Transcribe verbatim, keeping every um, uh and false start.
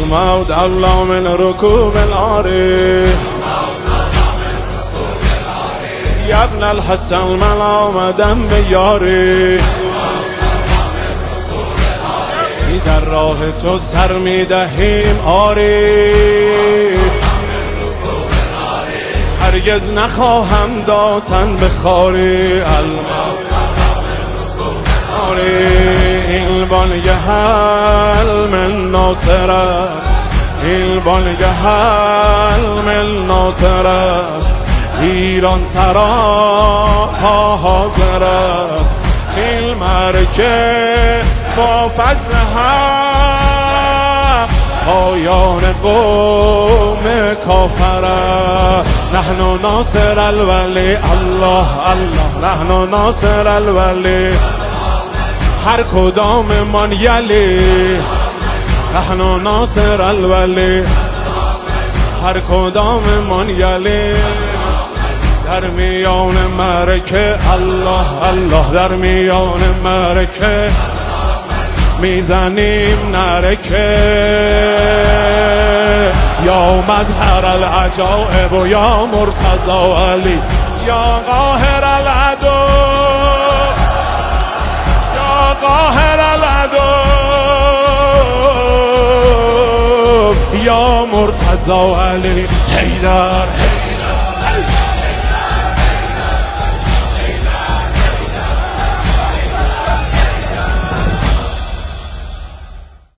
الموت الله من ركوب العاري يا ابن الحسن من آمدم به یاری در راه تو سر میدهیم آری هرگز نخواهم دادن به خاری این بانگ حلم ناصر است این بانگ حلم ناصر است ایران سرا حاضر است این مرکه با فضل حق پایان قوم کافر نحن ناصر الولی الله الله نحن ناصر الولی هر کدام من یلی نحن ناصر الولی هر کدام من یلی در میان مرکه الله الله در میان مرکه میزنیم نرکه یا مظهر العجائب و یا مرتضی علی یا قاهر العدو یا قاهر العدو یا مرتضی علی حیدر